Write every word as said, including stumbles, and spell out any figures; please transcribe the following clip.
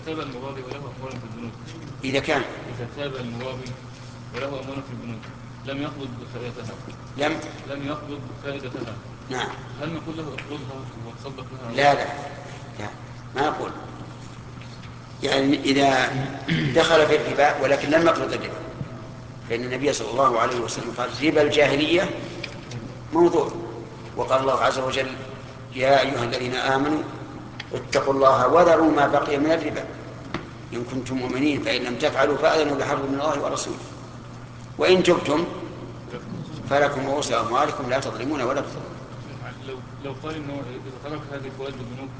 تاب المرابي وله أموال في البنوك. إذا كان إذا تاب المرابي وله أموال في البنوك لم يقبض بفائدتها. لم لم يقبض بفائدتها. نعم. هل نقول له اقبضها وتصدق لها؟ لا لا لا ما أقول. يعني إذا دخل في الربا ولكن لم يقبض الربا، فإن النبي صلى الله عليه وسلم قال ربا الجاهلية موضوع، وقال الله عز وجل يا أيها الذين آمنوا اتقوا الله وذروا ما بقي من الربا إن كنتم مؤمنين فإن لم تفعلوا فأذنوا بحرب من الله ورسوله وإن تبتم فلكم رؤوس أموالكم لا تظلمون ولا تظلمون. لو لو قال انه اذا ترك هذه الفوائد بالبنوك